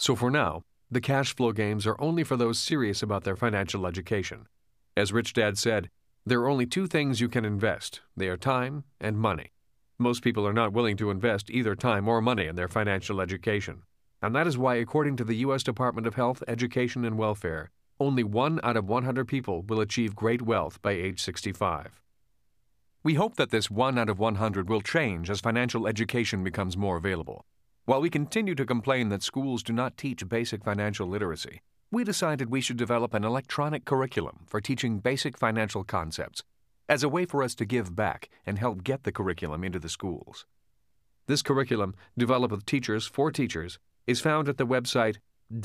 So for now, the cash flow games are only for those serious about their financial education. As Rich Dad said, there are only two things you can invest. They are time and money. Most people are not willing to invest either time or money in their financial education. And that is why, according to the U.S. Department of Health, Education, and Welfare, only 1 out of 100 people will achieve great wealth by age 65. We hope that this 1 out of 100 will change as financial education becomes more available. While we continue to complain that schools do not teach basic financial literacy, we decided we should develop an electronic curriculum for teaching basic financial concepts as a way for us to give back and help get the curriculum into the schools. This curriculum, developed with teachers for teachers, is found at the website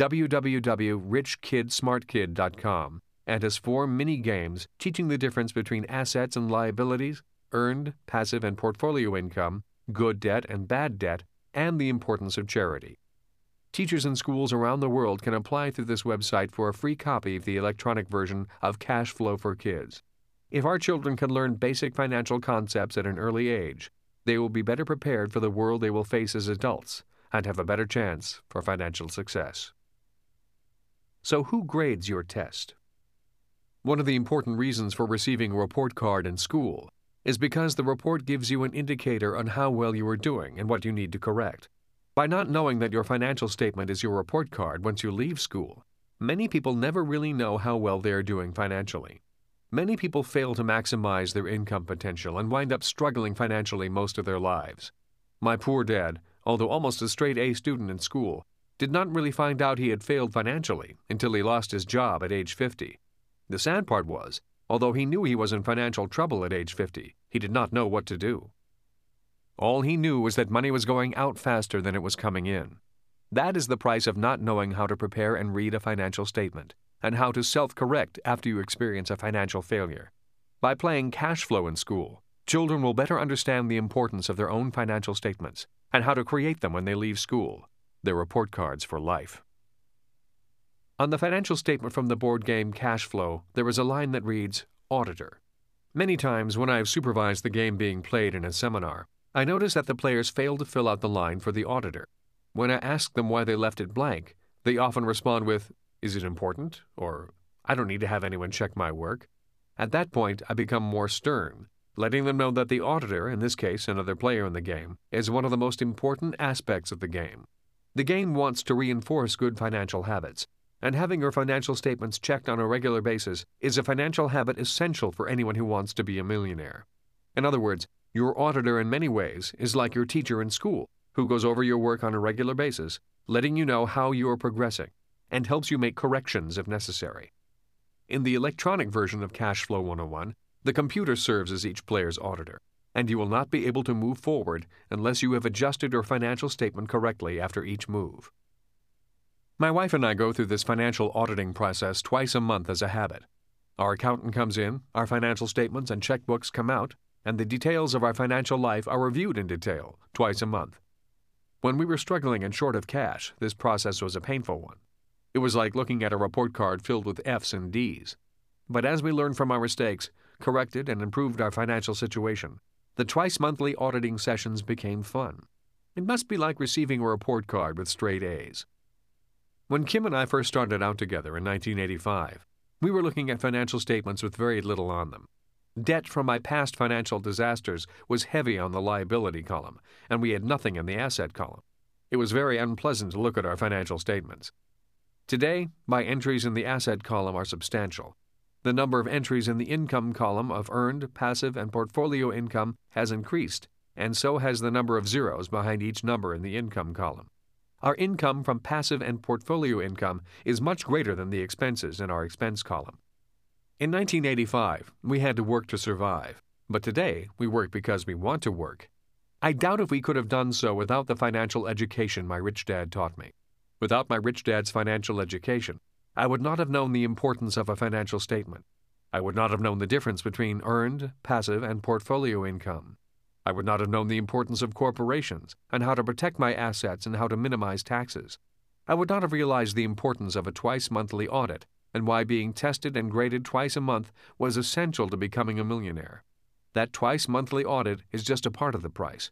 www.richkidsmartkid.com and has 4 mini games teaching the difference between assets and liabilities, earned, passive, and portfolio income, good debt and bad debt, and the importance of charity. Teachers in schools around the world can apply through this website for a free copy of the electronic version of Cash Flow for Kids. If our children can learn basic financial concepts at an early age, they will be better prepared for the world they will face as adults and have a better chance for financial success. So who grades your test? One of the important reasons for receiving a report card in school is because the report gives you an indicator on how well you are doing and what you need to correct. By not knowing that your financial statement is your report card once you leave school, many people never really know how well they are doing financially. Many people fail to maximize their income potential and wind up struggling financially most of their lives. My poor dad, although almost a straight-A student in school, did not really find out he had failed financially until he lost his job at age 50. The sad part was, although he knew he was in financial trouble at age 50, he did not know what to do. All he knew was that money was going out faster than it was coming in. That is the price of not knowing how to prepare and read a financial statement, and how to self-correct after you experience a financial failure. By playing cash flow in school, children will better understand the importance of their own financial statements and how to create them when they leave school. Their report cards for life. On the financial statement from the board game Cash Flow, there is a line that reads, Auditor. Many times when I have supervised the game being played in a seminar, I notice that the players fail to fill out the line for the auditor. When I ask them why they left it blank, they often respond with, Is it important? Or, I don't need to have anyone check my work. At that point, I become more stern, letting them know that the auditor, in this case another player in the game, is one of the most important aspects of the game. The game wants to reinforce good financial habits, and having your financial statements checked on a regular basis is a financial habit essential for anyone who wants to be a millionaire. In other words, your auditor in many ways is like your teacher in school, who goes over your work on a regular basis, letting you know how you are progressing, and helps you make corrections if necessary. In the electronic version of Cash Flow 101, the computer serves as each player's auditor, and you will not be able to move forward unless you have adjusted your financial statement correctly after each move. My wife and I go through this financial auditing process twice a month as a habit. Our accountant comes in, our financial statements and checkbooks come out, and the details of our financial life are reviewed in detail twice a month. When we were struggling and short of cash, this process was a painful one. It was like looking at a report card filled with F's and D's. But as we learned from our mistakes, corrected and improved our financial situation, the twice-monthly auditing sessions became fun. It must be like receiving a report card with straight A's. When Kim and I first started out together in 1985, we were looking at financial statements with very little on them. Debt from my past financial disasters was heavy on the liability column, and we had nothing in the asset column. It was very unpleasant to look at our financial statements. Today, my entries in the asset column are substantial. The number of entries in the income column of earned, passive, and portfolio income has increased, and so has the number of zeros behind each number in the income column. Our income from passive and portfolio income is much greater than the expenses in our expense column. In 1985, we had to work to survive, but today we work because we want to work. I doubt if we could have done so without the financial education my rich dad taught me. Without my rich dad's financial education, I would not have known the importance of a financial statement. I would not have known the difference between earned, passive, and portfolio income. I would not have known the importance of corporations and how to protect my assets and how to minimize taxes. I would not have realized the importance of a twice-monthly audit and why being tested and graded twice a month was essential to becoming a millionaire. That twice-monthly audit is just a part of the price.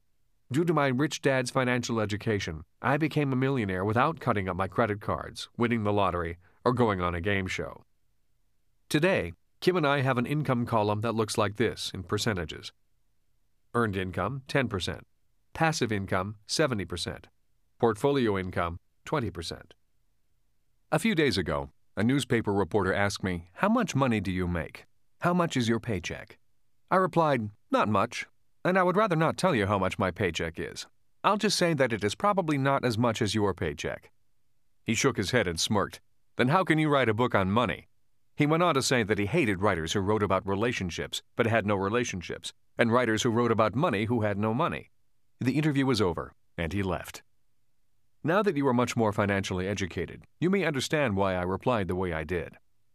Due to my rich dad's financial education, I became a millionaire without cutting up my credit cards, winning the lottery, or going on a game show. Today, Kim and I have an income column that looks like this in percentages. Earned income, 10%. Passive income, 70%. Portfolio income, 20%. A few days ago, a newspaper reporter asked me, "How much money do you make? How much is your paycheck?" I replied, "Not much, and I would rather not tell you how much my paycheck is. I'll just say that it is probably not as much as your paycheck." He shook his head and smirked. "Then how can you write a book on money?" He went on to say that he hated writers who wrote about relationships but had no relationships, and writers who wrote about money who had no money. The interview was over, and he left. Now that you are much more financially educated, you may understand why I replied the way I did.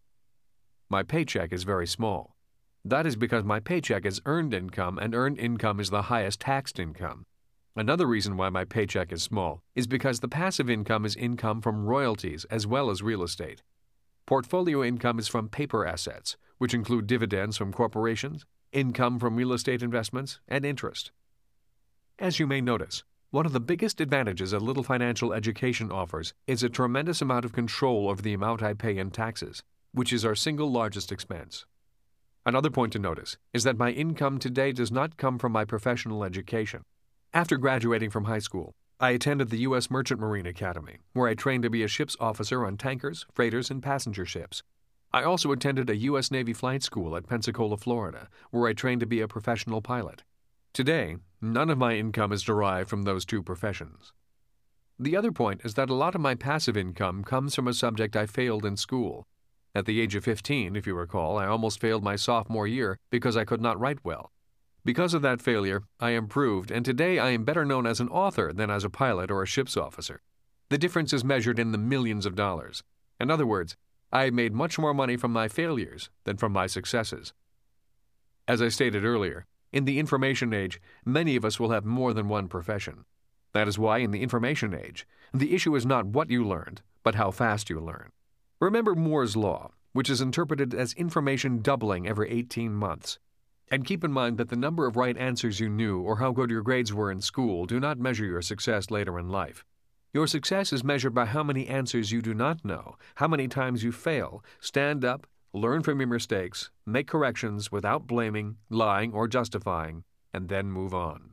My paycheck is very small. That is because my paycheck is earned income, and earned income is the highest taxed income. Another reason why my paycheck is small is because the passive income is income from royalties as well as real estate. Portfolio income is from paper assets, which include dividends from corporations, income from real estate investments, and interest. As you may notice, one of the biggest advantages a little financial education offers is a tremendous amount of control over the amount I pay in taxes, which is our single largest expense. Another point to notice is that my income today does not come from my professional education. After graduating from high school, I attended the U.S. Merchant Marine Academy, where I trained to be a ship's officer on tankers, freighters, and passenger ships. I also attended a U.S. Navy flight school at Pensacola, Florida, where I trained to be a professional pilot. Today, none of my income is derived from those two professions. The other point is that a lot of my passive income comes from a subject I failed in school. At the age of 15, if you recall, I almost failed my sophomore year because I could not write well. Because of that failure, I improved, and today I am better known as an author than as a pilot or a ship's officer. The difference is measured in the millions of dollars. In other words, I have made much more money from my failures than from my successes. As I stated earlier, in the information age, many of us will have more than one profession. That is why in the information age, the issue is not what you learned, but how fast you learn. Remember Moore's Law, which is interpreted as information doubling every 18 months. And keep in mind that the number of right answers you knew or how good your grades were in school do not measure your success later in life. Your success is measured by how many answers you do not know, how many times you fail, stand up, learn from your mistakes, make corrections without blaming, lying, or justifying, and then move on.